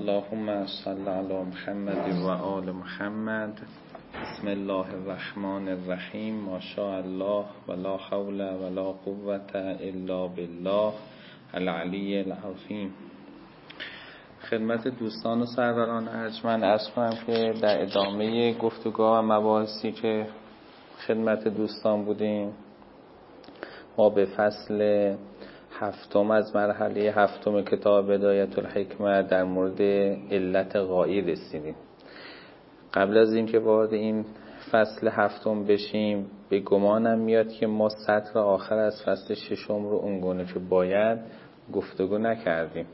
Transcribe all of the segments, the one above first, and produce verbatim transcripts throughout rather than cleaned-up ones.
اللهم صل علی محمد و آل محمد. بسم الله الرحمن الرحیم. ما شاء الله ولا حول ولا قوة الا بالله العلی العظیم. خدمت دوستان و سروران ارجمند عرض کنم که در ادامه گفتگو و مباحثی که خدمت دوستان بودیم، ما به فصل هفتم از مرحله هفتم کتاب بدایت الحکمه در مورد علت غایی رسیدیم. قبل از اینکه وارد این فصل هفتم بشیم، به گمانم میاد که ما سطر آخر از فصل ششم رو اونگونه که باید گفتگو نکردیم.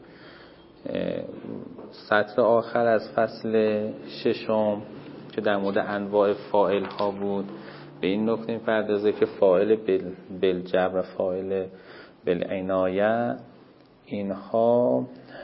سطر آخر از فصل ششم که در مورد انواع فاعل ها بود، به این نکته می‌پردازه که فاعل بالجبر و فاعل بالعنایه، اینها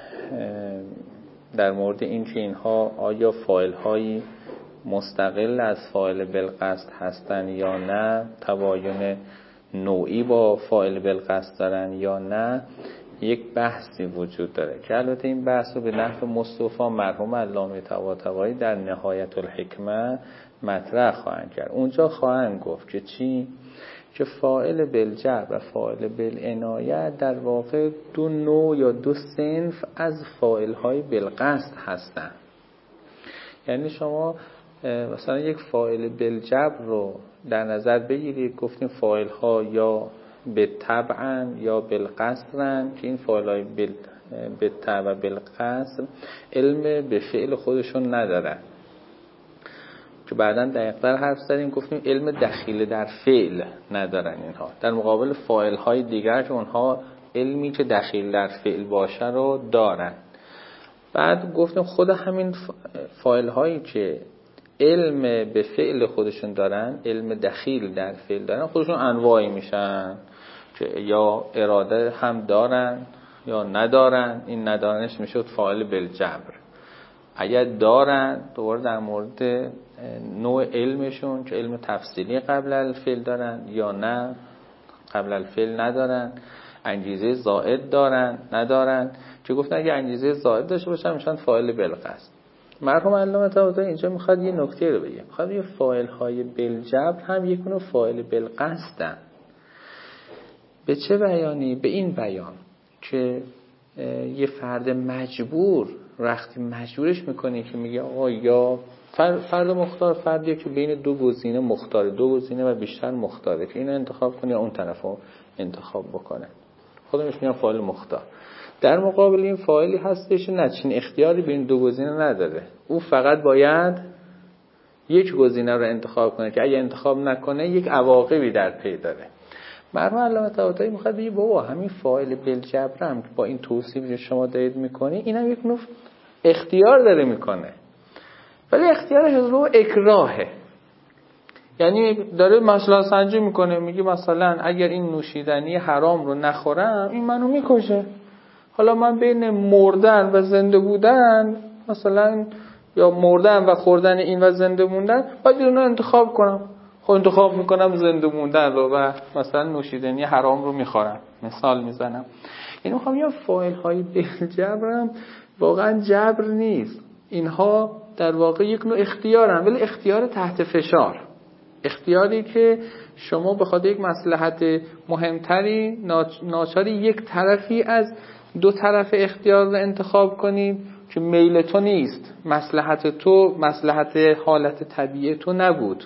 در مورد این که اینها آیا فاعل هایی مستقل از فاعل بالقصد هستن یا نه، تباین نوعی با فاعل بالقصد دارن یا نه، یک بحثی وجود داره که البته این بحث رو به نحو مصطفی مرحوم علامه طباطبایی در نهایت الحکمه مطرح خواهند کرد. اونجا خواهند گفت که چی؟ که فاعل بالجبر و فاعل بالعنایه در واقع دو نوع یا دو صنف از فاعل های بالقصد هستند. یعنی شما مثلا یک فاعل بالجبر رو در نظر بگیرید، گفتیم فاعل ها یا بالطبع یا بالقصد، که این فاعل های بالطبع و بالقصد علم به فعل خودشون ندارن، که بعداً دقیق‌تر حرف زدیم گفتیم علم دخیل در فعل ندارن اینها، در مقابل فاعل های دیگر که اونها علمی که دخیل در فعل باشه رو دارن. بعد گفتیم خود همین فاعل هایی که علم به فعل خودشون دارن، علم دخیل در فعل دارن، خودشون انواعی میشن که یا اراده هم دارن یا ندارن. این ندارنش میشد فاعل بالجبر. اگر دارن دوباره در مورد نوع علمشون که علم تفصیلی قبل الفعل دارن یا نه قبل الفعل ندارن، انگیزه زائد دارن ندارن، که گفتن اگه انگیزه زائد داشته باشن میشن فاعل بالقصد. مرحوم علامه طباطبایی اینجا میخواد یه نکته رو بگه، میخواد یه فاعل های بالجبر هم یک نوع فاعل بالقصدن. به چه بیانی؟ به این بیان که یه فرد مجبور وقتی مجبورش میکنه که میگه آقا یا فرد مختار، فردیه که بین دو گزینه مختاره، دو گزینه و بیشتر مختاره، که اینو انتخاب کنه یا اون طرفو انتخاب بکنه، خودمش میگن فاعل مختار. در مقابل این فاعلی هستش نه چین اختیاری بین دو گزینه نداره، او فقط باید یک گزینه رو انتخاب کنه که اگه انتخاب نکنه یک عواقبی در پی داره. مرحوم علامه طباطبایی میخواد بگه بابا همین فاعل بالجبر هم که با این توصیفی که شما دارید میکنی، اینم یک نوع اختیار داره میکنه، ولی اختیارش از رو اکراهه. یعنی داره مثلا سنجی میکنه، میگه مثلا اگر این نوشیدنی حرام رو نخورم این منو میکشه، حالا من بین مردن و زنده بودن مثلا، یا مردن و خوردن این و زنده موندن، باید اونو انتخاب کنم. خب انتخاب میکنم زنده موندن رو و مثلا نوشیدنی حرام رو میخورم، مثال میزنم. یعنی میخوام یا فاعل های بالجبرم واقعا جبر نیست، اینها در واقع یک نوع اختیارن، ولی اختیار تحت فشار، اختیاری که شما به خاطر یک مصلحت مهمتری ناچاری یک طرفی از دو طرف اختیار رو انتخاب کنید که میل تو نیست، مصلحت تو مصلحت حالت طبیعی تو نبود.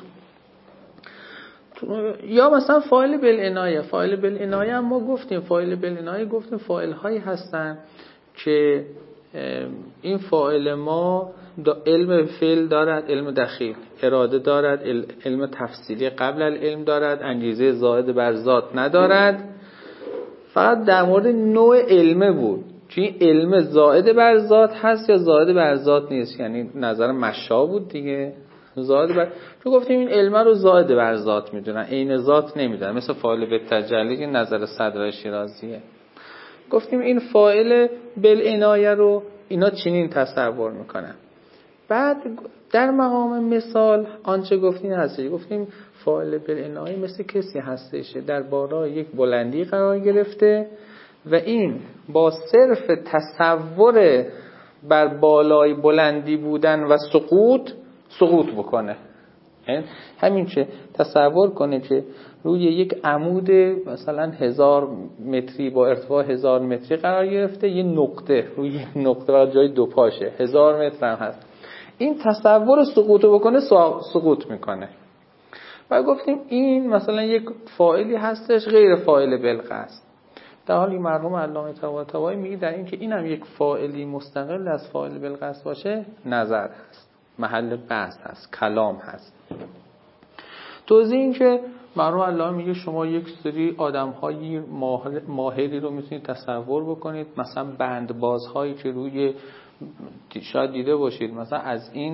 یا مثلا فاعل بالعنایه، فاعل بالعنایه هم ما گفتیم فاعل بالعنایه گفتیم فاعل هایی هستن که این فاعل ما علم فعل دارد، علم دخیل، اراده دارد، علم تفصیلی قبل العلم دارد، انگیزه زائد بر ذات ندارد. فقط در مورد نوع علمه بود که این علم زائد بر ذات هست یا زائد بر ذات نیست، یعنی نظر مشا بود دیگه، زائد بر، چون گفتیم این علم رو زائد بر ذات میدونن، عین ذات نمیدونن، مثل فاعل بالتجلی که نظر صدر شیرازیه. گفتیم این فاعل بالعنایه رو اینا چنین تصور میکنن. بعد در مقام مثال آنچه گفتیم هستی، گفتیم فاعل بالعنایه مثل کسی هستش در بالای یک بلندی قرار گرفته و این با صرف تصور بر بالای بلندی بودن و سقوط سقوط بکنه. همین که تصور کنه که روی یک عمود مثلا هزار متری با ارتفاع هزار متری قرار گرفته، یه نقطه روی یک نقطه و جای دو پاشه هزار متر هم هست، این تصور سقوط بکنه سقوط میکنه. و گفتیم این مثلا یک فاعلی هستش غیر فاعل بالقصد، در حالی مرحوم علامه طباطبایی میگه در این که اینم یک فاعلی مستقل از فاعل بالقصد باشه نظر هست، محل بحث هست، کلام هست. توضیح این که مرحوم علامه میگه شما یک سری آدم‌های ماهری رو میتونید تصور بکنید، مثلا بندبازهایی که روی، شاید دیده باشید مثلا از این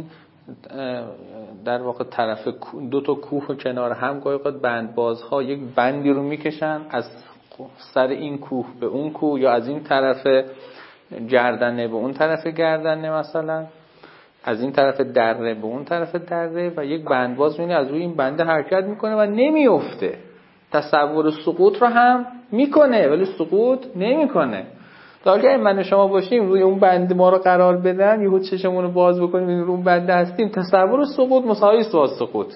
در واقع طرف دو تا کوه کنار هم گاهی اوقات بندبازها یک بندی رو میکشن از سر این کوه به اون کوه، یا از این طرف گردنه به اون طرف گردنه، مثلا از این طرف دره به اون طرف دره، و یک بندباز میونه از روی این بنده حرکت میکنه و نمیفته. تصور سقوط رو هم میکنه ولی سقوط نمیکنه. تا اگه من و شما باشیم روی اون بنده ما رو قرار بدن، یهو چشمون رو باز بکنیم روی اون بنده هستیم، تصور سقوط مساوی است با سقوط.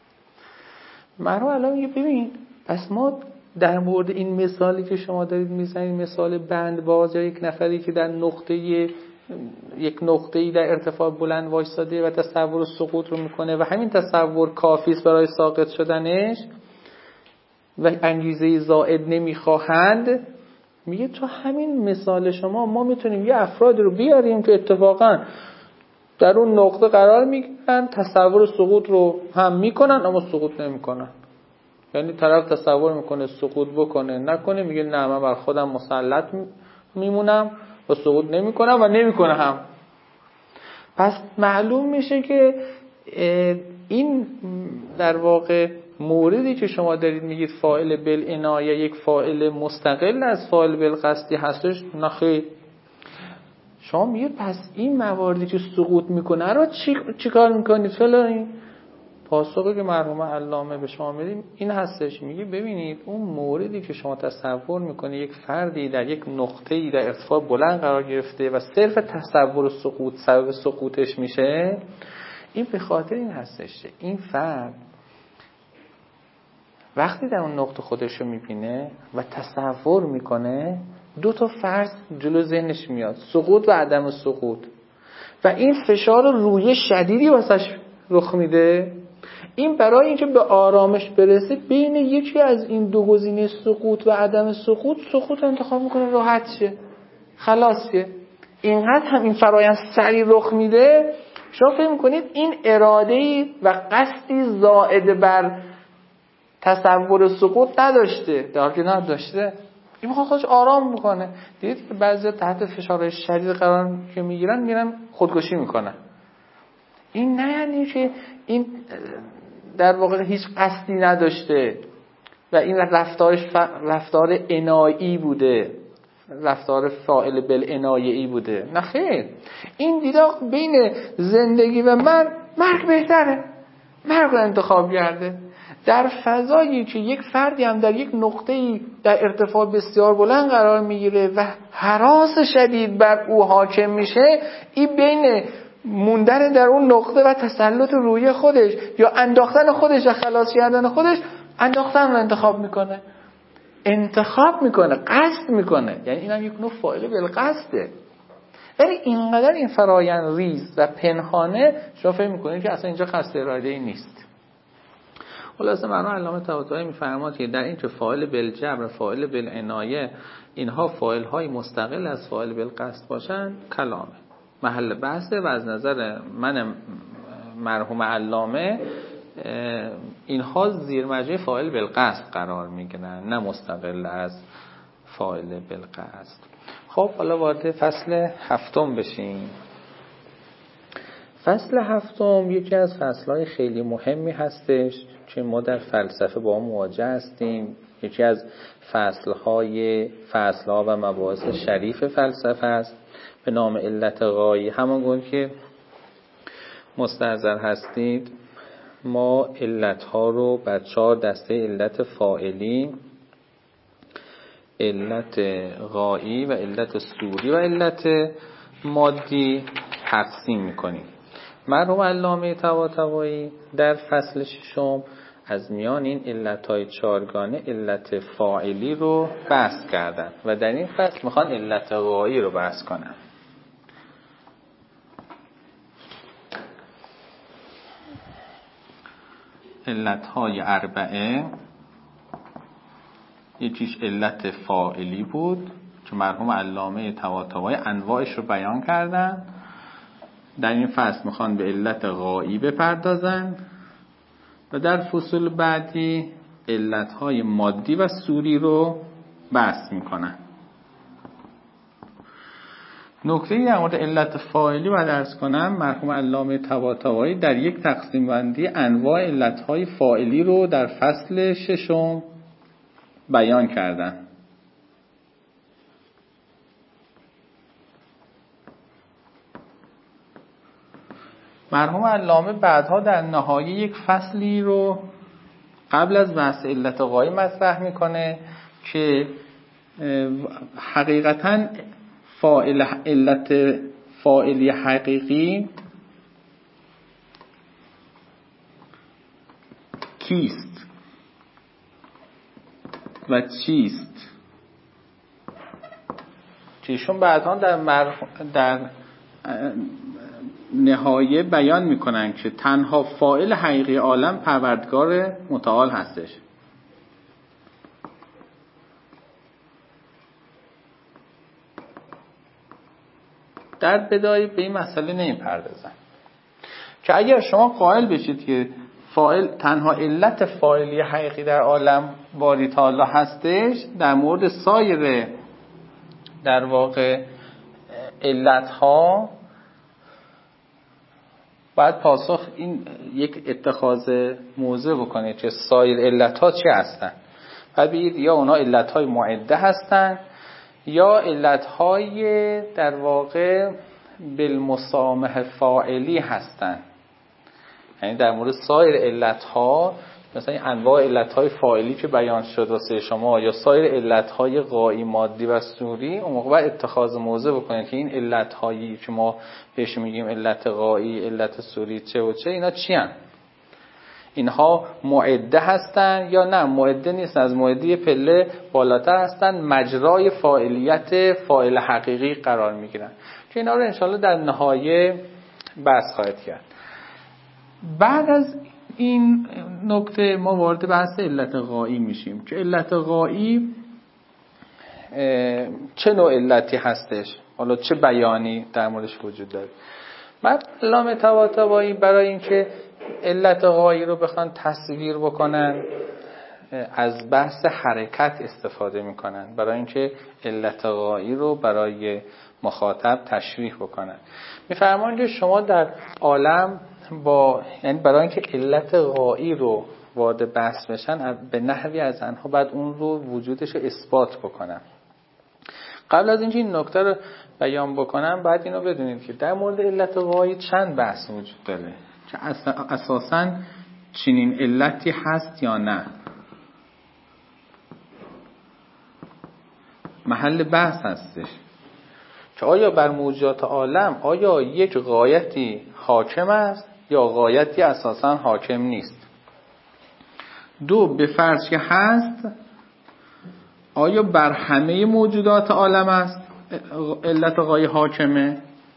مرحوم الان میگه ببین پس ما در مورد این مثالی که شما دارید میزنید، مثال بندباز یا یک نفری که در نقطه یک نقطه‌ای در ارتفاع بلند وایساده و تصور سقوط رو میکنه و همین تصور کافی است برای ساقط شدنش و انگیزه زائد نمیخواهند، میگه تو همین مثال شما ما میتونیم یه افراد رو بیاریم که اتفاقا در اون نقطه قرار میگیرن، تصور سقوط رو هم میکنن اما سقوط نمیکنن. یعنی طرف تصور میکنه سقوط بکنه نکنه، میگه نه من بر خودم مسلط میمونم و سقوط نمیکنم و نمیکنه هم. پس معلوم میشه که این در واقع موردی که شما دارید میگید فاعل بالعنایه یک فاعل مستقل از فاعل بالقصدی هستش، نه خیر. شما میگید پس این مواردی که سقوط میکنه رو چی چیکار میکنید فلان؟ پاسخی که مرحوم علامه به شما میدیم این هستش، میگه ببینید اون موردی که شما تصور میکنید یک فردی در یک نقطه‌ای در ارتفاع بلند قرار گرفته و صرف تصور سقوط سبب سقوطش میشه، این به خاطر این هستش این فرد وقتی در اون نقطه خودش رو میبینه و تصور میکنه، دو تا فرض جلو ذهنش میاد، سقوط و عدم سقوط، و این فشار روی شدیدی واسش رخ میده. این برای اینکه به آرامش برسه بین یکی از این دو گزینه سقوط و عدم سقوط سقوط انتخاب میکنه، راحت شه، خلاص شه. اینقدر هم این فرایند سریع رخ میده، شما فکر میکنید این اراده‌ای و قصدی زائد بر تصور سقوط نداشته، در حالی که نداشته. این میخواد خودش آرام میکنه. دیدید که بعضی تحت فشار شدید قرار که میگیرن میرن خودکشی میکنن. این نه یعنی که این در واقع هیچ قصدی نداشته و این رفتارش ف... رفتار عنایی بوده، رفتار فاعل بالعنایه‌ای بوده. نه خیر، این دیده بین زندگی و مرگ، مرگ بهتره، مرگ رو انتخاب کرده. در فضایی که یک فردی هم در یک نقطه‌ای در ارتفاع بسیار بلند قرار میگیره و هراس شدید بر او حاکم میشه، این بین موندن در اون نقطه و تسلط روی خودش یا انداختن خودش و خلاص کردن خودش، انداختن رو انتخاب میکنه، انتخاب میکنه، قصد میکنه. یعنی این هم یک نوع فاعل بالقصده. ولی اینقدر این فرایند ریز و پنهانه شما فکر میکنید که اصلا اینجا قصد اراده‌ای نیست. خلاصه مرحوم علامه طباطبایی میفرماد که در این که فاعل بالجبر، فاعل بالعنایه، اینها فاعل های مستقل از فاعل بالقصد باشن، کلامه، محل بحثه. و از نظر من مرحوم علامه اینها زیر مجموعه فاعل بالقصد قرار میگیرن، نه مستقل از فاعل بالقصد. خب حالا وارد فصل هفتم بشیم. فصل هفتم یکی از فصلهای خیلی مهمی هستش که ما در فلسفه با هم مواجه هستیم. یکی از فصلهای فصلها و مباحث شریف فلسفه است به نام علت غایی. همانگونه که مستحضر هستید ما علتها رو بر چهار دسته علت فاعلی، علت غایی و علت صوری و علت مادی تقسیم میکنیم. مرحوم علامه طباطبایی در فصل ششم از میان این علتهای چارگانه علت فاعلی رو بحث کردن و در این فصل میخوان علت غایی رو بحث کنن. علتهای اربعه، یکیش علت فاعلی بود که مرحوم علامه طباطبایی انواعش رو بیان کردن. در این فصل میخوان به علت غایی بپردازن و در فصول بعدی علتهای مادی و صوری رو بحث میکنن. نکته در مورد علت فاعلی باید عرض کنم، مرحوم علامه طباطبایی در یک تقسیم بندی انواع علتهای فاعلی رو در فصل ششم بیان کردن. مرحوم علامه بعدها در نهایه یک فصلی رو قبل از بحث علت غایی مطرح میکنه که حقیقتاً فاعل علت فاعلی حقیقی کیست و چیست که ایشون بعدها در مر... در نهایه بیان میکنن که تنها فاعل حقیقی عالم پروردگار متعال هستش. در بدایه به این مسئله نمیپردازن که اگر شما قائل بشید که فاعل تنها علت فاعلی حقیقی در عالم باری تعالی هستش، در مورد سایر در واقع علتها باید پاسخ این یک اتخاذ موضع بکنید که سایر علتها چی هستن. بعد بگید یا اونا علتهای معده هستن یا علتهای در واقع بالمسامح فاعلی هستن. یعنی در مورد سایر علتها، مثلا انواع علتهای فاعلی که بیان شد واسه شما یا سایر علتهای غایی مادی و صوری، اون موقع باید اتخاذ موضع بکنید که این علتهایی که ما بهش میگیم علت غایی، علت صوری چه و چه، اینا چی هن؟ اینها معده هستن یا نه معده نیست، از معده پله بالاتر هستن، مجرای فاعلیت فاعل حقیقی قرار میگیرن که اینا رو انشالله در نهایه بحث خواهد کرد. بعد از این نکته ما وارد بحث علت غایی میشیم که علت غایی چه نوع علتی هستش، حالا چه بیانی در موردش وجود داره. بعد علامه طباطبایی برای اینکه علت غایی رو بخوان تصویر بکنن از بحث حرکت استفاده میکنن، برای اینکه علت غایی رو برای مخاطب تشریح بکنن. میفرمایند که شما در عالم با یعنی برای اینکه علت غایی رو وارد بحث بشن به نحوی از آنها بعد اون رو وجودش رو اثبات بکنن. قبل از اینکه این نکته رو بیان بکنم باید اینو بدونید که در مورد علت غایی چند بحث وجود داره که اساساً چنین علتی هست یا نه. محل بحث هستش که آیا بر موجودات عالم آیا یک غایتی حاکم است یا غایتی اساساً حاکم نیست. دو، به فرض که هست آیا بر همه موجودات عالم است علت غایی حاکمه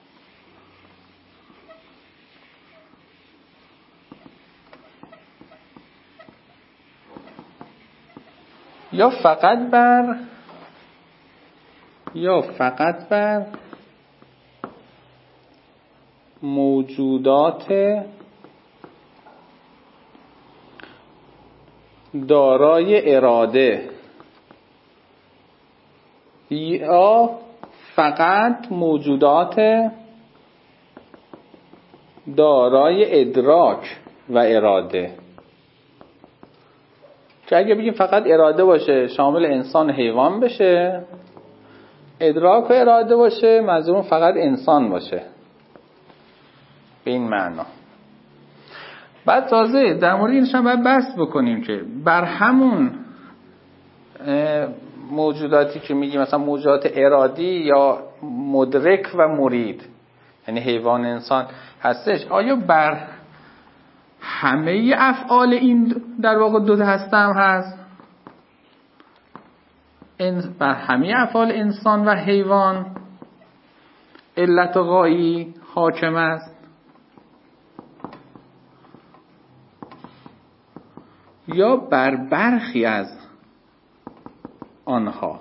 یا فقط بر یا فقط بر موجودات دارای اراده یا فقط موجودات دارای ادراک و اراده. که اگه بگیم فقط اراده باشه شامل انسان و حیوان بشه، ادراک و اراده باشه منظورم فقط انسان باشه به این معنا. بعد تازه در مورد اینش هم باید بحث بکنیم که بر همون موجوداتی که میگیم مثلا موجودات ارادی یا مدرک و مرید، یعنی حیوان، انسان هستش، آیا بر همه افعال این در واقع دو هسته هم هست؟ بر همه افعال انسان و حیوان علت غایی حاکم است یا بر برخی از آنها؟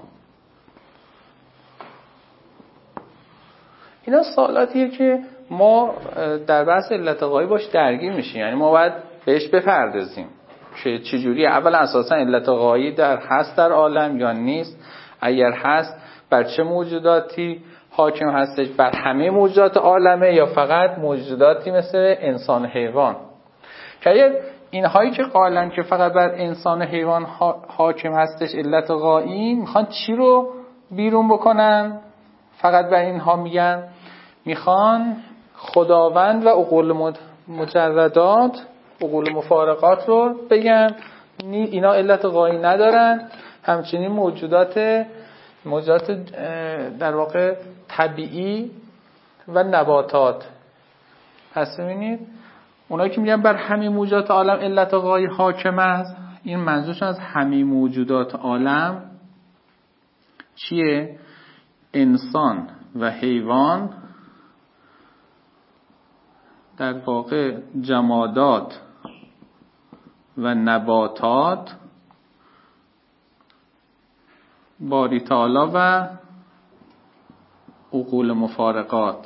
اینا سوالاتیه که ما در بحث علت غایی باش درگیر میشیم، یعنی ما باید بهش بپردازیم که چجوری اول اساسا علت غایی در هست در عالم یا نیست، اگر هست بر چه موجوداتی حاکم هستش، بر همه موجودات عالمه یا فقط موجوداتی مثل انسان و حیوان. که اینهایی که قائلن که فقط بر انسان و حیوان حاکم هستش علت غایی، میخوان چی رو بیرون بکنن؟ فقط بر اینها میگن میخوان خداوند و عقول مجردات، عقول مفارقات رو بگن اینا علت غایی ندارن، همچنین موجودات موجودات در واقع طبیعی و نباتات. پس ببینید اونایی که میگن بر همه موجودات عالم علت غایی حاکم است، این منظورشون از همه موجودات عالم چیه؟ انسان و حیوان، در واقع جمادات و نباتات، باری تعالی و عقول مفارقات.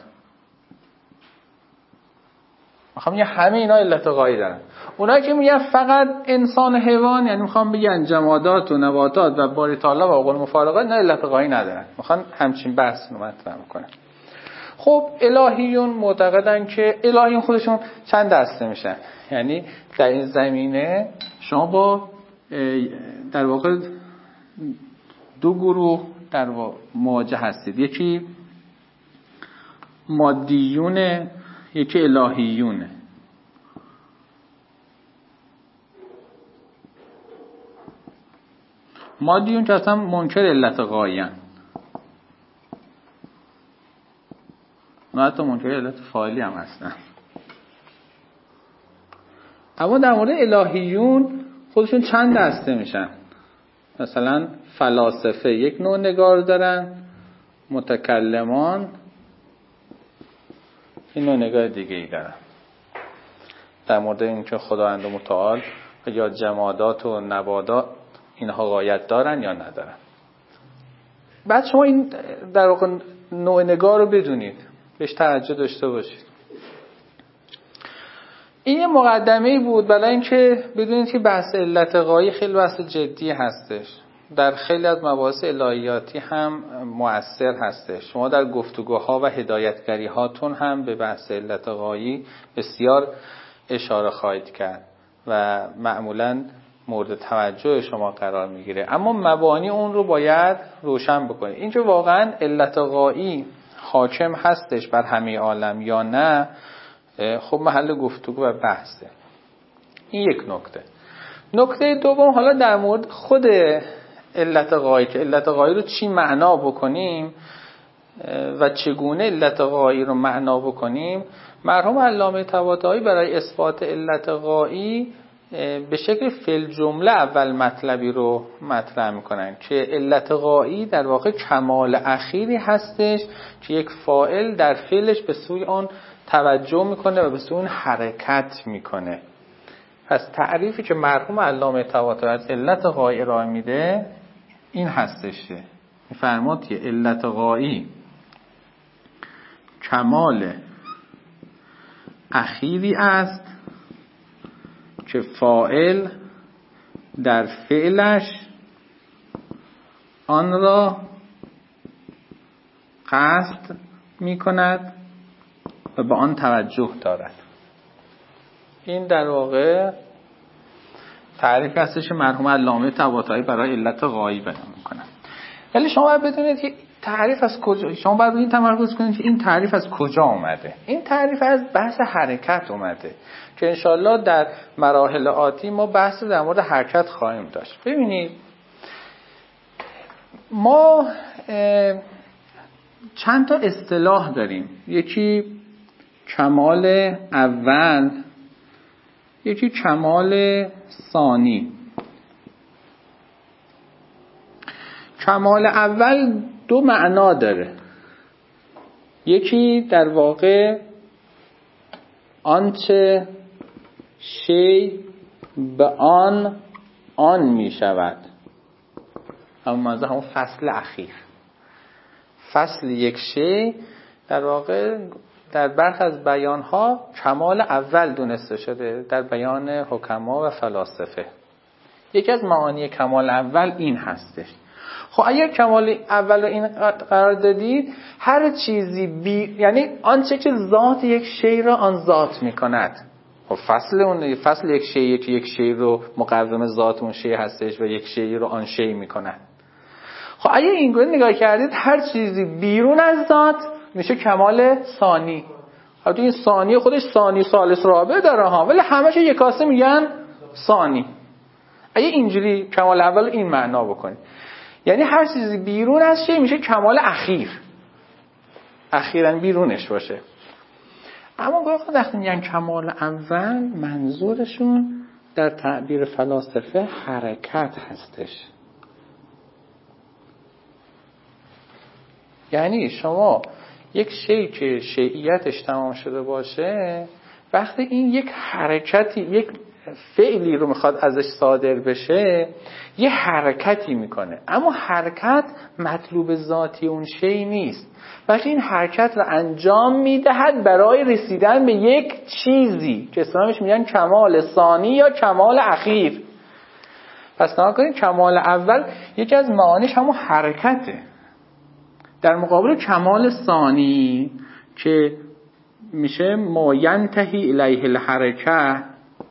میخوام یه همه اینا علت غایی دارن. اونایی که میگن فقط انسان و حیوان، یعنی میخوام بگن جمادات و نباتات و باری تعالی و عقول مفارقات نه علت غایی ندارن، میخوان همچین بحث رو مطرح کنن. خب الهیون معتقدن که الهیون خودشون چند دسته میشن، یعنی در این زمینه شما با در واقع دو گروه در واقع مواجه هستید، یکی مادیونه، یکی الهیونه. مادیون که اصلا منکر علت غایی هستند، نه حتی منکر علت فاعلی هم هستن. اما در مورد الهیون خودشون چند دسته میشن. مثلا فلاسفه یک نوع نگار دارن، متکلمان این نوع نگاه دیگه ای دارن در مورد اینکه خداوند متعال یا جمادات و نباتات اینها غایت دارن یا ندارن. بعد شما این در واقع نوع نگاه رو بدونید، بهش توجه داشته باشید. این یه مقدمه‌ای بود برای اینکه بدونید که بحث علت غایی خیلی بحث جدی هستش، در خیلی از مباحث الهیاتی هم مؤثر هستش. شما در گفتگوها و هدایتگری هاتون هم به بحث علت غایی بسیار اشاره خواهید کرد و معمولاً مورد توجه شما قرار میگیره، اما مبانی اون رو باید روشن بکنید. اینکه واقعاً علت غایی حاکم هستش بر همه عالم یا نه، خب محل گفتگو و بحثه. این یک نکته. نکته دوم، حالا در مورد خود علت غایی که علت غایی رو چی معنا بکنیم و چگونه علت غایی رو معنا بکنیم، مرحوم علامه طباطبایی برای اثبات علت غایی به شکل فعل جمله اول مطلبی رو مطرح میکنن که علت غایی در واقع کمال اخیری هستش که یک فاعل در فعلش به سوی آن توجه میکنه و به سوی اون حرکت میکنه. پس تعریفی که مرحوم علامه طباطبایی از علت غایی ارائه میده این هستش، میفرماد که علت غایی کمال اخیری است که فاعل در فعلش آن را قصد می کند و به آن توجه دارد. این در واقع تعریف هستش که مرحوم علامه طباطبایی برای علت غایی بیان میکنه. ولی شما باید بدونید که تعریف از کجا، شما باید این تمرکز کنید که این تعریف از کجا اومده. این تعریف از بحث حرکت اومده که انشالله در مراحل آتی ما بحث در مورد حرکت خواهیم داشت. ببینید ما چند تا اصطلاح داریم، یکی کمال اول، یکی کمال ثانی. کمال اول دو معنا داره، یکی در واقع آنچه شی به آن آن می شود، اما منظور همون فصل اخیر. فصل یک شی در واقع در برخی از بیانها کمال اول دونسته شده در بیان حکما و فلاسفه. یکی از معانی کمال اول این هستش. خب اگر کمال اول رو این قرار دادید، هر چیزی بی، یعنی آنچه که ذات یک شی را آن ذات می کند. خب فصل اون فصل یک شی که یک شی رو مقوم ذات اون شی هستش و یک شی رو آن شی می کند. خب اگر اینگونه نگاه کردید، هر چیزی بیرون از ذات میشه کمال ثانی. البته این ثانی خودش ثانی ثالث رابع داره ها، ولی همش یکاسه میگن ثانی. اگه اینجوری کمال اول این معنا بکنید، یعنی هر چیزی بیرون از شی میشه کمال اخیر، اخیراً بیرونش باشه. اما گاهی وقتی میگن کمال اول، منظورشون در تعبیر فلاسفه حرکت هستش. یعنی شما یک شی که شیعیتش تمام شده باشه، وقتی این یک حرکتی، یک فعلی رو میخواد ازش صادر بشه، یه حرکتی میکنه، اما حرکت مطلوب ذاتی اون شی نیست، بلکه این حرکت رو انجام میدهد برای رسیدن به یک چیزی که اسلامش میگن کمال ثانی یا کمال اخیر. پس نگاه کنید، کمال اول یکی از معانیش همون حرکته، در مقابل کمال ثانی که میشه ما ینتهی الیه الحرکه.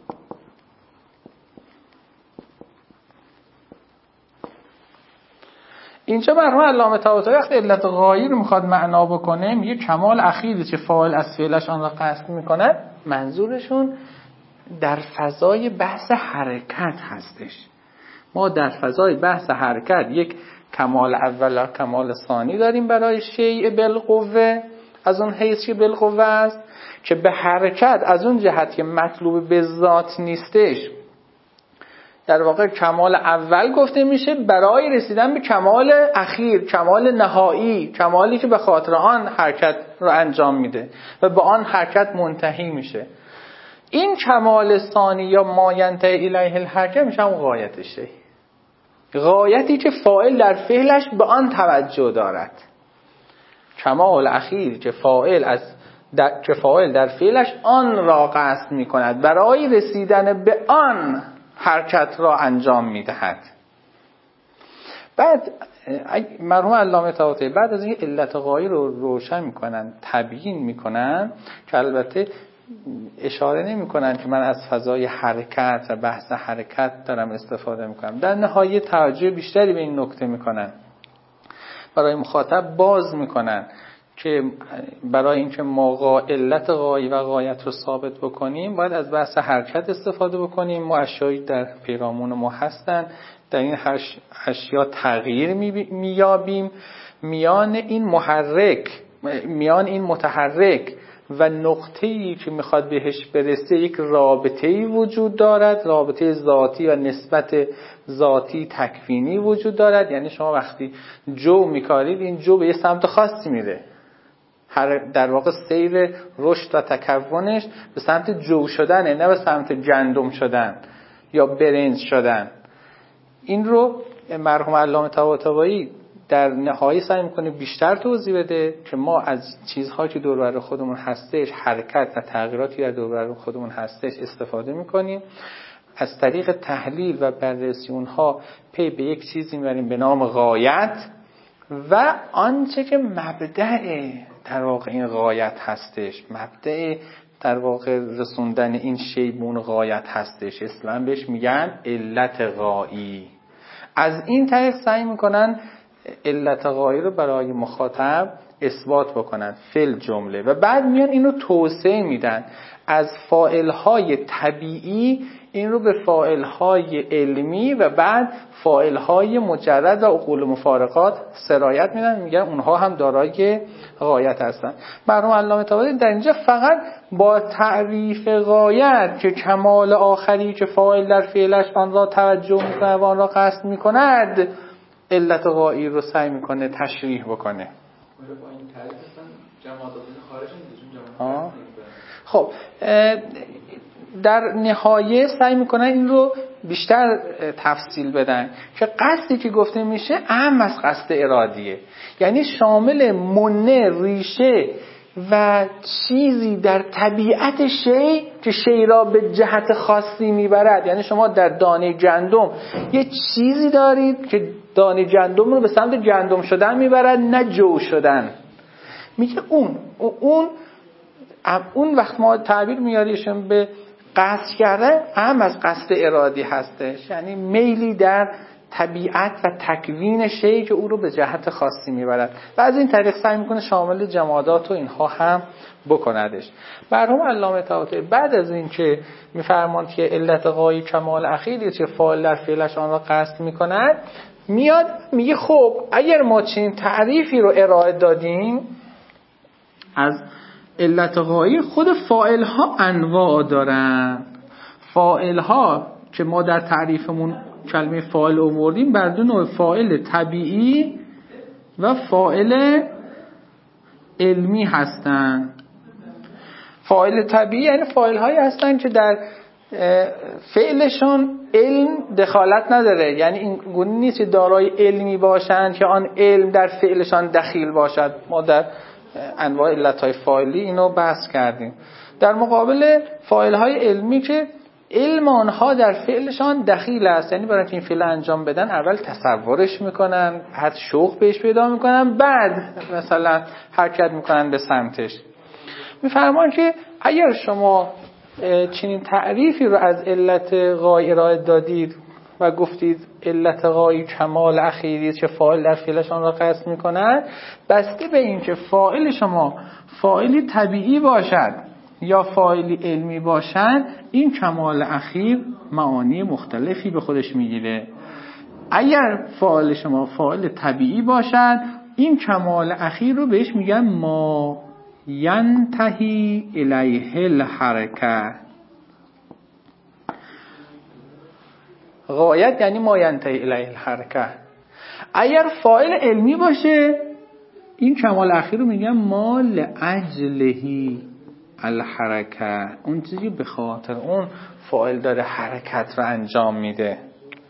اینجا مرحوم علامه طباطبایی وقتی علت غایی رو میخواد معنا بکنه، میگه کمال اخیری که فاعل از فعلش آن را قصد میکنه، منظورشون در فضای بحث حرکت هستش. ما در فضای بحث حرکت یک کمال اول و کمال ثانی داریم برای شیء بالقوه، از اون حیث که بالقوه است، که به حرکت از اون جهت که مطلوب به ذات نیستش در واقع کمال اول گفته میشه برای رسیدن به کمال اخیر، کمال نهایی، کمالی که به خاطر آن حرکت رو انجام میده و به آن حرکت منتهی میشه. این کمال ثانی یا ما ینتهی الیه الحرکه میشه همون غایت شی، غایتی که فاعل در فعلش به آن توجه دارد. کمال اخیر که فاعل از در که فاعل در فعلش آن را قصد میکند، برای رسیدن به آن حرکت را انجام میدهد. بعد مرحوم علامه طباطبایی بعد از این علت غایی رو روشن میکنن، تبیین میکنن، که البته اشاره نمیکنن که من از فضای حرکت و بحث حرکت دارم استفاده میکنم. در نهایت توجه بیشتری به این نکته میکنن، برای مخاطب باز میکنن که برای اینکه ما علت غایی و غایت رو ثابت بکنیم، باید از بحث حرکت استفاده بکنیم. ما اشیایی در پیرامون ما هستن، در این اشیا تغییر میابیم، میان این محرک، میان این متحرک و نقطه‌ای که میخواد بهش برسه یک رابطه‌ای وجود دارد، رابطه ذاتی و نسبت ذاتی تکوینی وجود دارد. یعنی شما وقتی جو میکارید، این جو به یه سمت خاصی میره، هر در واقع سیر رشد و تکونش به سمت جو شدنه، نه به سمت گندم شدن یا برنج شدن. این رو مرحوم علامه طباطبایی در نهایی سعی میکنه بیشتر توضیح بده که ما از چیزهایی که دور و بر خودمون هستش، حرکت و تغییراتی در دور و بر خودمون هستش استفاده میکنیم، از طریق تحلیل و بررسی اونها پی به یک چیزی میبریم به نام غایت و آنچه که مبدأ در واقع این غایت هستش، مبدأ در واقع رسوندن این شی به اون غایت هستش، اسلام بهش میگن علت غایی. از این طریق سعی میکنن علت غایی رو برای مخاطب اثبات بکنن فل جمله، و بعد میان اینو توسعه میدن، از فاعل‌های طبیعی این رو به فاعل‌های علمی و بعد فاعل‌های مجرد و عقول مفارقات سرایت میدن، میگن اونها هم دارای غایت هستن. مرحوم علامه طباطبایی در اینجا فقط با تعریف غایت که کمال آخری که فاعل در فعلش آن را توجه میکنه و آن را قصد میکند، علت غایی رو سعی میکنه تشریح بکنه. خب در نهایه سعی میکنن این رو بیشتر تفصیل بدن که قصدی که گفته میشه اهم از قصد ارادیه، یعنی شامل منه، ریشه و چیزی در طبیعت شی که شی را به جهت خاصی میبرد. یعنی شما در دانه گندم یه چیزی دارید که دانه گندم رو به سمت گندم شدن میبرد، نه جو شدن. میگه اون اون اون وقت ما تعبیر میاریشون به قصد کرده هم از قصد ارادی هستش، یعنی میلی در طبیعت و تکوین شی که او رو به جهت خاصی میبرد و از این طریق سعی میکنه شامل جمادات و اینها هم بکندش. مرحوم علامه طباطبایی بعد از این که میفرماند که علت غایی کمال اخیری که فاعل در فعلش آن را قصد میکند، میاد میگه خب اگر ما چنین تعریفی رو ارائه دادیم از علت غایی، خود فاعل ها انواع دارن. فاعل ها که ما در تعریفمون کلمه فاعل آوردیم بر دو نوع فاعل طبیعی و فاعل علمی هستن. فاعل طبیعی یعنی فاعل هایی هستن که در فعلشون علم دخالت نداره، یعنی این گونه نیست که دارای علمی باشن که آن علم در فعلشان دخیل باشد. ما در انواع علتهای فاعلی اینو بحث کردیم. در مقابل فاعل‌های علمی که علم آنها در فعلشان دخیل است، یعنی برای اینکه این فعل انجام بدن اول تصورش میکنن، بعد شوق بهش پیدا میکنن، بعد مثلا حرکت میکنن به سمتش. میفرمان که اگر شما چنین تعریفی رو از علت غایی ارائه دادید و گفتید علت غایی کمال اخیری که فاعل در فعلش آن را قصد می‌کند، بسته به این که فاعل شما فاعلی طبیعی باشد یا فاعلی علمی باشد، این کمال اخیر معانی مختلفی به خودش میگیره. اگر فاعل شما فاعل طبیعی باشد، این کمال اخیر رو بهش میگن ما ینتهی الیه الحرکه. غایت یعنی ما ینتهی الیه الحرکه. اگر فاعل علمی باشه، این کمال اخیر رو میگن ما لاجلهی الحرکه، اون چیزی به خاطر اون فاعل داره حرکت رو انجام میده.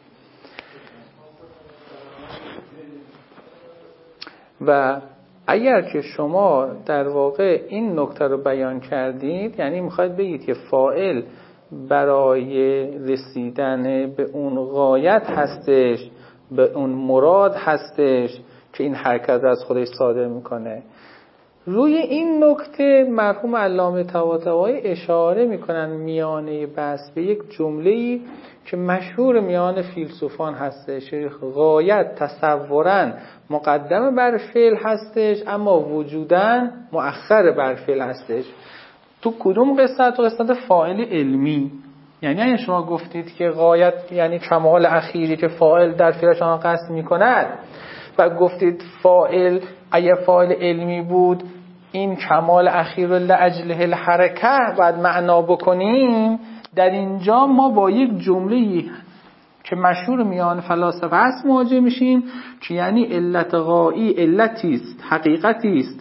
و اگر که شما در واقع این نکته رو بیان کردید، یعنی میخواید بگید که فاعل برای رسیدن به اون غایت هستش، به اون مراد هستش که این حرکت رو از خودش صادر میکنه. روی این نکته مرحوم علامه طباطبایی اشاره میکنن میانه بحث به یک جمله‌ای که مشهور میان فیلسوفان هستش. غایت تصوراً مقدم بر فعل هستش، اما وجوداً مؤخر بر فعل هستش. تو کدوم قسمت؟ تو قسمت فاعل علمی. یعنی اگه شما گفتید که غایت یعنی کمال اخیری که فاعل در فعلش آن قصد میکند و گفتید فاعل اگر فاعل علمی بود این کمال اخیر لاجله الحرکه باید معنا بکنیم، در اینجا ما با یک جمله‌ای که مشهور میان فلاسفه است مواجه میشیم که یعنی علت غایی علتی است، حقیقتی است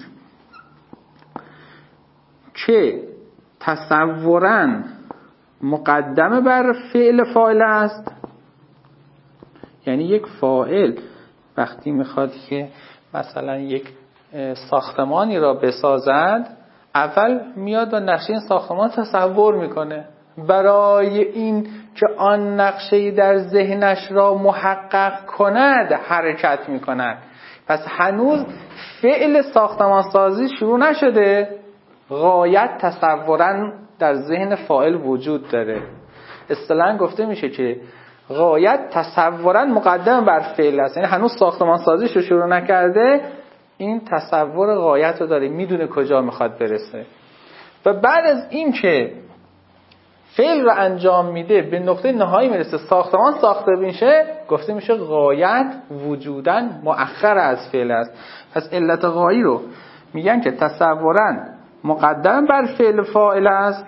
که تصوراً مقدم بر فعل فاعل است. یعنی یک فاعل وقتی میخواد که مثلا یک ساختمانی را بسازد، اول میاد و نقشه این ساختمان تصور میکنه. برای این که آن نقشه در ذهنش را محقق کند حرکت میکند. پس هنوز فعل ساختمان سازی شروع نشده، غایت تصوراً در ذهن فاعل وجود داره. اصطلاحاً گفته میشه که غایت تصوراً مقدم بر فعل است، یعنی هنوز ساختمان سازیش رو شروع نکرده، این تصور غایت رو داره، میدونه کجا میخواد برسه. و بعد از این که فعل رو انجام میده به نقطه نهایی میرسه ساختمان ساخته میشه، گفته میشه غایت وجوداً مؤخر از فعل است. پس علت غایی رو میگن که تصوراً مقدم بر فعل فاعل است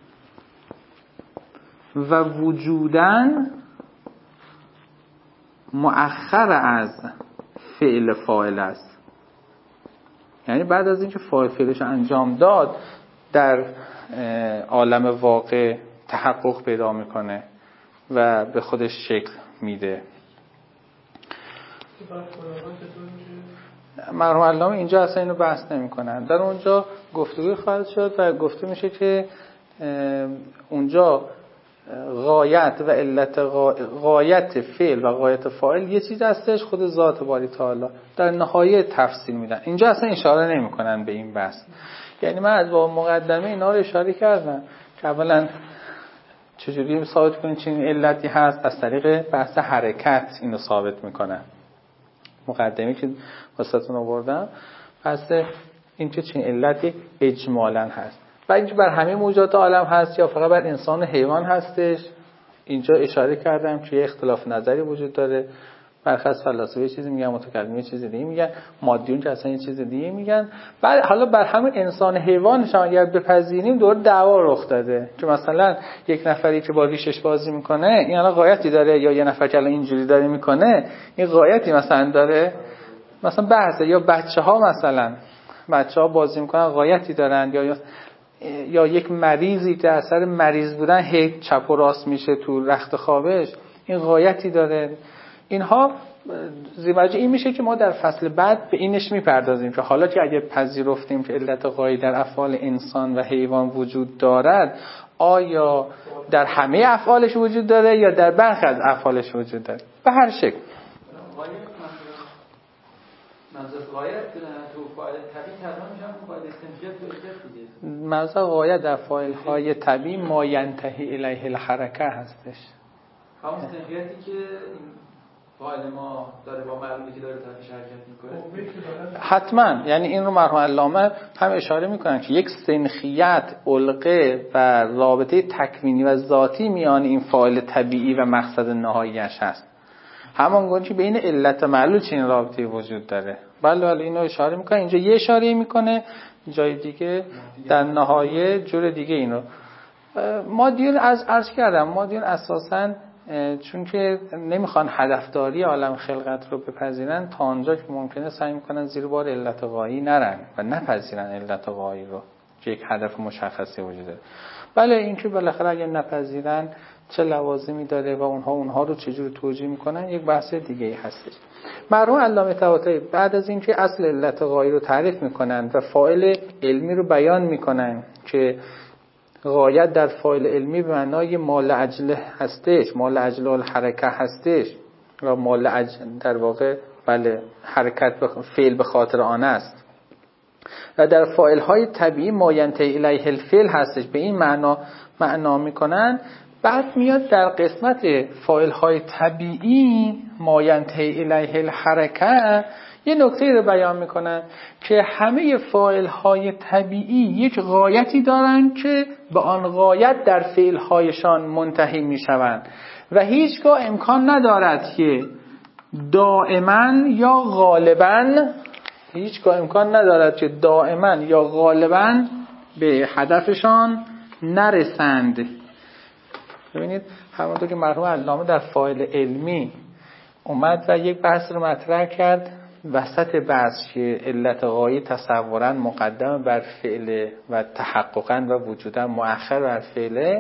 و وجوداً مؤخر از فعل فاعل است. یعنی بعد از اینکه فاعل فعلش انجام داد در عالم واقع تحقق پیدا میکنه و به خودش شکل میده. مرحوم علامه اینجا اصلا اینو بحث نمی کنن. در اونجا گفتگوی خواهد شد و گفته میشه که اونجا غایت و علت غایت فعل و غایت فاعل یه چیز هستش، خود ذات باری تعالی در نهایه تفصیل میدن. اینجا اصلا اشاره نمی کنن به این بحث. یعنی من از با مقدمه اینا رو اشاره کردم که اولا چجوری ثابت کنید چنین علتی هست، از طریق بحث حرکت اینو ثابت میکنن. مقدمه که واسهتون آوردم بحث این که چنین علتی اجمالاً هست و اینکه بر همه موجودات عالم هست یا فقط بر انسان و حیوان هستش. اینجا اشاره کردم که اختلاف نظری وجود داره. برخی از فلاسفه یه چیزی میگن، متکلمین یه چیز دیگه میگن، مادیون که اصلا یه چیز دیگه میگن. بعد حالا بر همه انسان حیوانش هم اگر بپذیریم دور دعوا رخ داده که مثلا یک نفری که با ریشش بازی میکنه این الان غایتی داره، یا یه نفر که الان اینجوری داره میکنه این غایتی مثلا داره، مثلا بحثه. یا بچه‌ها مثلا بچه‌ها بازی میکنن غایتی دارن، یا یا یک مریضی که اثر مریض بودن هی چپ و راست میشه تو رخت خوابش این غایتی داره. اینها زیباجی این میشه که ما در فصل بعد به اینش میپردازیم که حالا که اگه پذیرفتیم که علت غایی در افعال انسان و حیوان وجود دارد، آیا در همه افعالش وجود داره یا در برخی از افعالش وجود داره؟ به هر شکل منظور غایت تو فاعل طبیعی ترجمه میشن فاعل استنفیت تو دیگه. منظور غایت در فاعل‌های طبیعی ما ینتهی الیه الحرکه هستش. همون استنفیتی که فاعل ما داره با معلومی که داره طرفش حرکت میکنه. حتما، یعنی این رو مرحوم علامه هم اشاره میکنن که یک سنخیت، علقه و رابطه تکوینی و ذاتی میان این فاعل طبیعی و مقصد نهاییش هست. همان گونه که بین علت معلول چنین رابطه‌ای وجود داره. بله بله اینو اشاره میکنه. اینجا یه اشاره میکنه، جای دیگه در نهایه جور دیگه اینو. مادیون از عرض کردم مادیون اساساً چون که نمیخوان هدفداری عالم خلقت رو بپذیرن، تا آنجا که ممکنه سعی میکنن زیر بار علت غایی نرن و نپذیرن علت غایی رو که یک هدف مشخصی وجود داره. بله این که بالاخره اگه نپذیرن چه لوازمی داره و اونها اونها رو چجوری توجیه میکنن یک بحث دیگه ای هستش. مرحوم علامه طباطبایی بعد از اینکه اصل علت غایی رو تعریف میکنن و فاعل علمی رو بیان میکنن که غایت در فاعل علمی به معنای مال اجله هستش، مال اجله الحرکه هستش و مال اجل در واقع بله حرکت به فعل به خاطر آن است و در فاعل های طبیعی ما ینتهی الیه الفعل هستش، به این معنا معنا میکنن. بعد میاد در قسمت فاعل های طبیعی ما ینتهی الیه الحرکه یه نکته رو بیان میکنن که همه فاعل های طبیعی یک غایتی دارن که به آن غایت در فعل هایشان منتهی میشوند و هیچگاه امکان ندارد که دائما یا غالبا هیچگاه امکان ندارد که دائما یا غالبا به هدفشان نرسند. ببینید همونطور که مرحوم علامه در فاعل علمی اومد و یک بحث رو مطرح کرد، وسط بحث که علت غایی تصوراً مقدم بر فعل و تحققاً و وجوداً مؤخر بر فعله،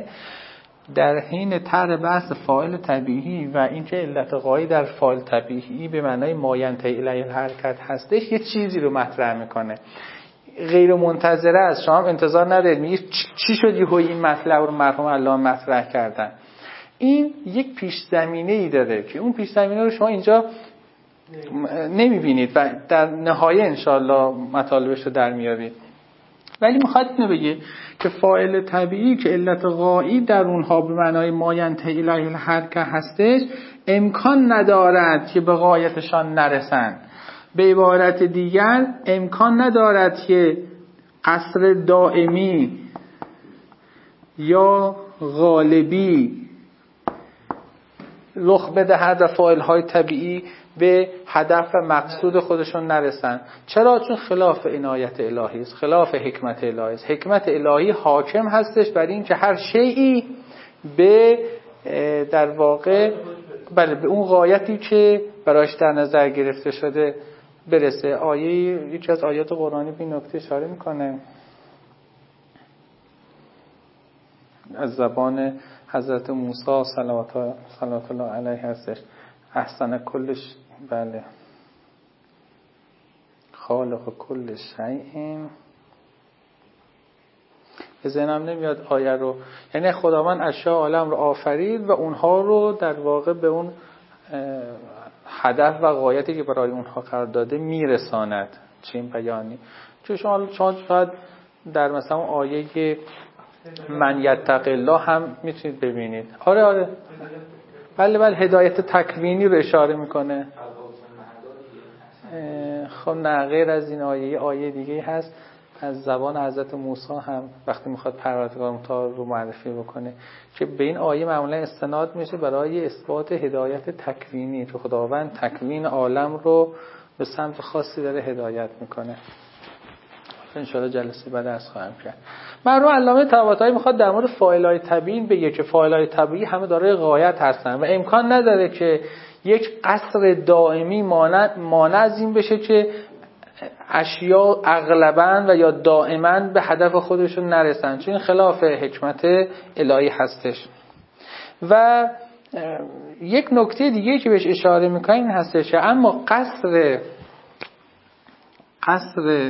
در حین طرح بحث فاعل طبیعی و اینکه علت غایی در فاعل طبیعی به معنای ما ینتهی الیه الحرکت هستش یه چیزی رو مطرح میکنه غیر منتظره است. شما هم انتظار ندارید میگید چی شد یهو این مطلب رو مرحوم علامه مطرح کردن. این یک پیش زمینه ای داره که اون پیش زمینه رو شما اینجا نمیبینید و در نهایه انشاءالله مطالبش رو در میابید. ولی میخواد اینو بگه که فاعل طبیعی که علت غایی در اونها به معنای ما ینتهی الیه الحرکه هستش امکان ندارد که به غایتشان نرسند. به عبارت دیگر امکان ندارد که قصر دائمی یا غالبی رخ بدهد و فاعل‌های طبیعی به هدف و مقصود خودشون نرسن. چرا؟ چون خلاف عنایت الهی است، خلاف حکمت الهی است. حکمت الهی حاکم هستش بر این که هر شیئی به در واقع بله به اون غایتی که برایش در نظر گرفته شده برسه. آیه یکی از آیات قرآنی به این نکته اشاره میکنه از زبان حضرت موسی صلوات الله علیه هستش. احسن کلش بله خالق کل شیء. به ذهنم نمیاد آیه رو، یعنی خداوند اشیاء عالم رو آفرید و اونها رو در واقع به اون هدف و غایتی که برای اونها قرار داده میرساند. چه این بیانی چون شما شاید در مثلا آیه من یتق الله هم میتونید ببینید. آره آره بله بله هدایت تکوینی رو اشاره میکنه. خب نه غیر از این آیه آیه دیگه هست از زبان حضرت موسی هم وقتی میخواد پروردگار متعال رو معرفی بکنه که به این آیه معمولا استناد میشه برای اثبات هدایت تکوینی، که خداوند تکوین عالم رو به سمت خاصی داره هدایت میکنه. انشاءالله جلسه بعد از خواهم کرد. مرحوم علامه طباطبایی میخواد در مورد فاعل‌های طبیعی بگه که فاعل‌های طبیعی همه دارای غایت هستن و امکان نداره که یک قصر دائمی مانع از این بشه که اشیاء اغلباً و یا دائما به هدف خودشون نرسن، چون خلاف حکمت الهی هستش. و یک نکته دیگه که بهش اشاره میکنه این هستش اما قصر قصر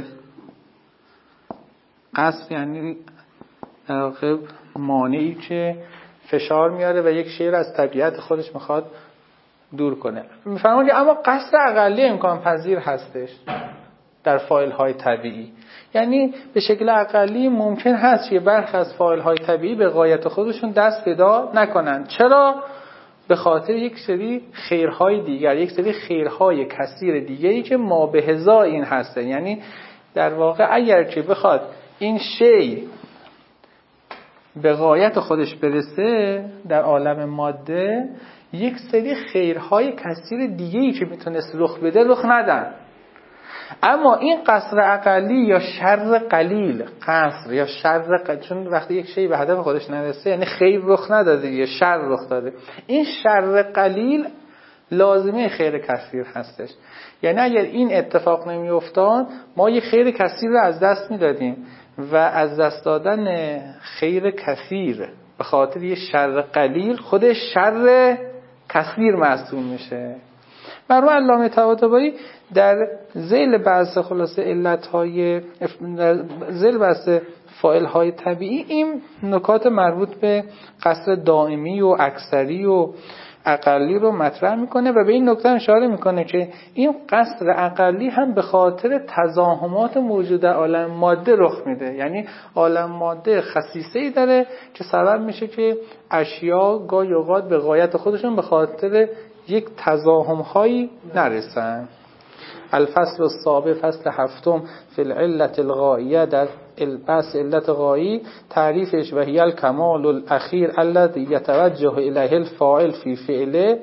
قصر یعنی در واقع مانعی که فشار میاره و یک شی رو از طبیعت خودش میخواد دور کنه. میفهمون که اما قصر اقلی امکان پذیر هستش در فاعل های طبیعی، یعنی به شکل اقلی ممکن هست که برخی از فاعل های طبیعی به غایت خودشون دست پیدا نکنن. چرا؟ به خاطر یک سری خیرهای دیگر، یک سری خیرهای کثیر دیگری که ما به هزار این هسته. یعنی در واقع اگر که بخواد این شی به غایت خودش برسه در عالم ماده، یک سری خیرهای کثیر دیگه‌ای که میتونست رخ بده رخ ندن. اما این قصر اقلی یا شر قلیل، قصر یا شر قلیل، چون وقتی یک شی به هدف خودش نرسه یعنی خیر رخ نداده یا شر رخ داده. این شر قلیل لازمه خیر کثیر هستش. یعنی اگر این اتفاق نمی افتاد ما یک خیر کثیر رو از دست میدادیم و از دست دادن خیر کثیر به خاطر یه شر قلیل خودش شر کثیر محسوب میشه. مرحوم علامه طباطبایی در ذیل بحث خلاصه علت‌های ذیل بحث فاعل‌های طبیعی این نکات مربوط به قصر دائمی و اکثری و اقلی رو مطرح میکنه و به این نکته اشاره میکنه که این قصر اقلی هم به خاطر تزاحمات موجود در عالم ماده رخ میده. یعنی عالم ماده خصیصه‌ای داره که سبب میشه که اشیا گاهی اوقات به غایت خودشون به خاطر یک تزاحم هایی نرسن. الفصل السابع فصل هفتم فی العلت الغائیه در بحث علت غایی تعریفش و هی الکمال الاخیر الذی یتوجه الیه الفاعل فی فعله.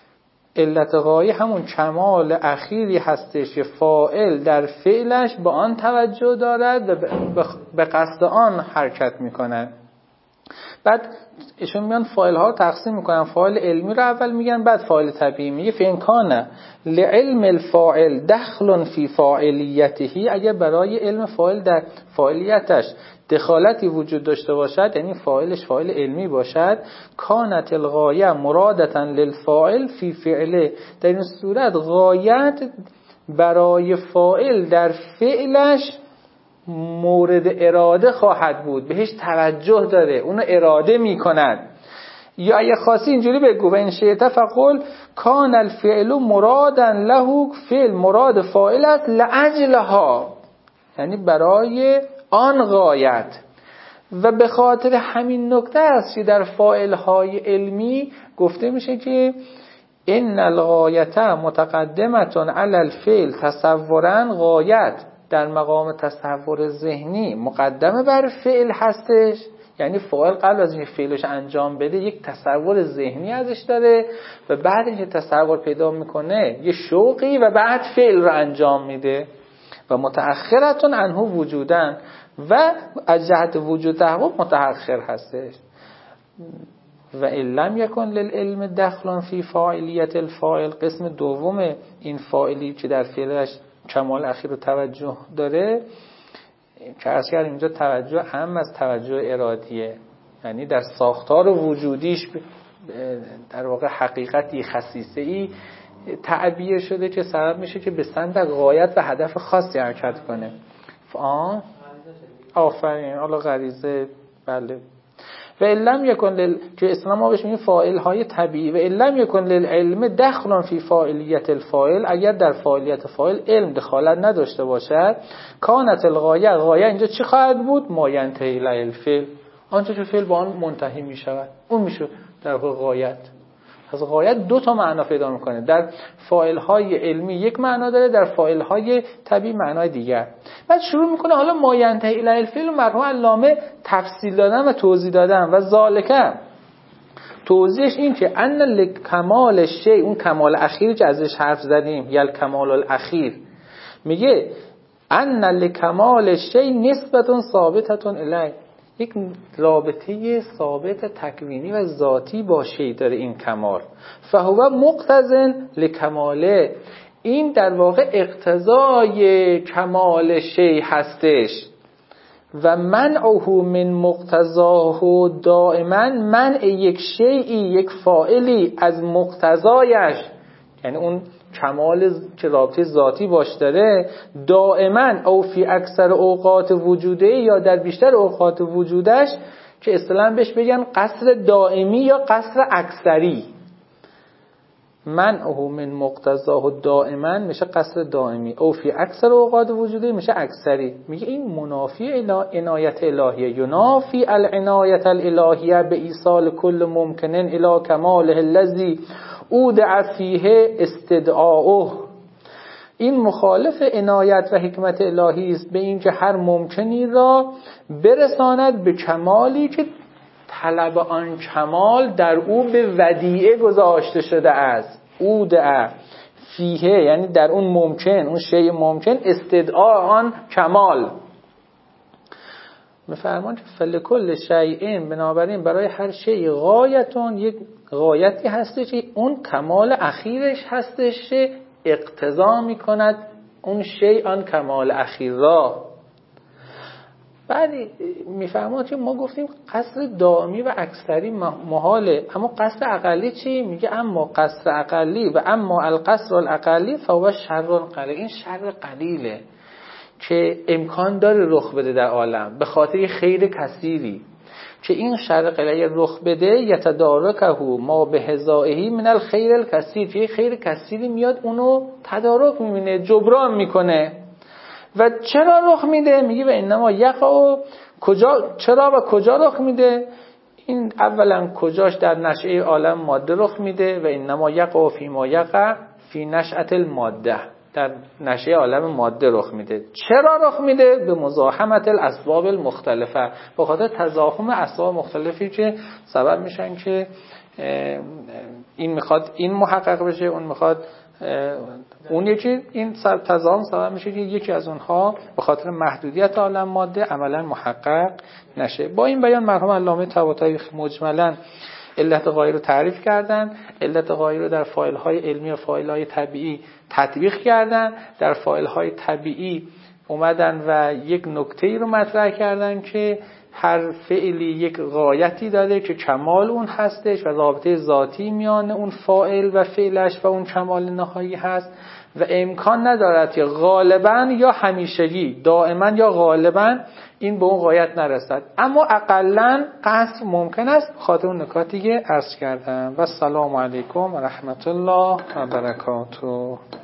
علت غایی همون کمال اخیری هستش که فاعل در فعلش به آن توجه دارد و به قصد آن حرکت میکنند. بعد ایشون میان فاعل ها تقسیم میکنن، فاعل علمی رو اول میگن بعد فاعل طبیعی. میگه فینکانه لعلم الفاعل دخل فی فاعلیته، اگر برای علم فاعل در فاعلیتش دخالتی وجود داشته باشد یعنی فاعلش فاعل علمی باشد، کانت الغایه مرادتا للفاعل فی فعله، در این صورت غایت برای فاعل در فعلش مورد اراده خواهد بود، بهش توجه داره، اونو اراده میکند. یا اگه خاصی اینجوری بگو و این شیطه فقل کان الفعل مرادا له، فعل مراد فاعل است لاجلها، یعنی برای آن غایت. و به خاطر همین نکته است که در فاعل‌های علمی گفته میشه که ان الغایه متقدمه علی الفعل تصورا، غایت در مقام تصور ذهنی مقدمه بر فعل هستش، یعنی فاعل قبل از اینکه فعلش انجام بده یک تصور ذهنی ازش داره و بعد اینکه تصور پیدا میکنه یه شوقی و بعد فعل رو انجام میده و متأخرتون عنه وجودن و از جهت وجود تحقق متأخر هستش. و ان لم یکن للعلم دخل فی فاعلیت الفاعل، قسم دوم این فاعلی که در فعلش کمال اخیر رو توجه داره که عرض کردم اینجا توجه هم از توجه ارادیه، یعنی در ساختار وجودیش در واقع حقیقتی خصیصه‌ای تعبیه شده که سبب میشه که به سمت غایت و هدف خاصی حرکت کنه. آه آفرین حالا غریزه بله. و علم یکن لل... که اسلام ما بهش میگه فاعل های طبیعی. و علم یکن للعلم دخل فی فاعلیت الفاعل، اگر در فاعلیت فاعل علم دخالت نداشته باشد کانت الغایه، غایه اینجا چی خواهد بود؟ ما ینتهی الیه الفعل، آنچه که فعل با آن منتهی میشود اون میشه در واقع غایت. پس غایت دو تا معنا پیدا میکنه، در فاعل های علمی یک معنا داره، در فاعل های طبیعی معنای دیگر. بعد شروع میکنه حالا ما ینتهی الیه الفعل مرحوم علامه تفصیل دادن و توضیح دادن و ذالکه توضیحش این که ان لکمال شی، اون کمال اخیری که ازش حرف زدیم یا کمال الاخیر، میگه ان لکمال شی نسبت ثابته الیه، یک رابطه ثابت تکوینی و ذاتی با شی داره این کمال. فهو مقتضن لکماله، این در واقع اقتضای کمال شی هستش. و منعه من مقتضاه دائما، منع یک شیئی یک فاعلی از مقتضایش، یعنی اون کمال که رابطه ذاتی باش داره، دائما او فی اکثر اوقات وجوده، یا در بیشتر اوقات وجودش که اصطلاحاً بهش بگن قصر دائمی یا قصر اکثری. منعه من مقتضاه دائما میشه قصر دائمی، او فی اکثر اوقات وجوده میشه اکثری. میگه این منافی عنایت الهیه، ینافی العنایت الالهیه به ایصال کل ممکنن الی کماله الذی اودع فیه استدعاؤه. این مخالف عنایت و حکمت الهی است به این که هر ممکنی را برساند به کمالی که طلب آن کمال در او به ودیعه گذاشته شده است. اودع فیه یعنی در اون ممکن، اون شیء ممکن، استدعا آن کمال. میفرمان که فلکل شیء، بنابراین برای هر شیء غایتون، یک غایتی هستش که اون کمال اخیرش هستش که اقتضا میکند اون شیء آن کمال اخیر را. بعد میفرماد که ما گفتیم قصر دائمی و اکثری محاله، اما قصر اقلی چی؟ میگه اما قصر اقلی و اما القصر الاقلی فهو شر قلیل، این شر قلیله که امکان داره رخ بده در عالم به خاطر خیر کثیری، که این شر قلیل رخ بده یتدارکه ما به هزائه من الخیر الکثیر، که خیر کثیری میاد اونو تدارک میبینه، جبران میکنه. و چرا رخ میده؟ میگه و انما یقع، کجا چرا و کجا رخ میده؟ این اولا کجاش در نشأه عالم ماده رخ میده و انما یقع فی ما یقع فی نشأة الماده، در نشأه عالم ماده رخ میده. چرا رخ میده؟ به مزاحمت الاسباب المختلفه، به خاطر تزاحم اسباب مختلفی که سبب میشن که این میخواد این محقق بشه، اون میخواد اون یکی، این تضاد سبب میشه که یکی از اونها به خاطر محدودیت عالم ماده عملا محقق نشه. با این بیان مرحوم علامه طباطبایی مجملا علت غایه رو تعریف کردن، علت غایه رو در فاعل های علمی و فاعل های طبیعی تطبیق کردن. در فاعل های طبیعی اومدن و یک نکته رو مطرح کردن که هر فعلی یک غایتی داره که کمال اون هستش و رابطه ذاتی میان اون فاعل و فعلش و اون کمال نهایی هست و امکان ندارد که غالبا یا همیشگی، دائما یا غالبا این به اون غایت نرسد، اما اقلا قصر ممکن است. خاطر اون نکاتی که عرض کردم. و السلام علیکم و رحمت الله و برکاته.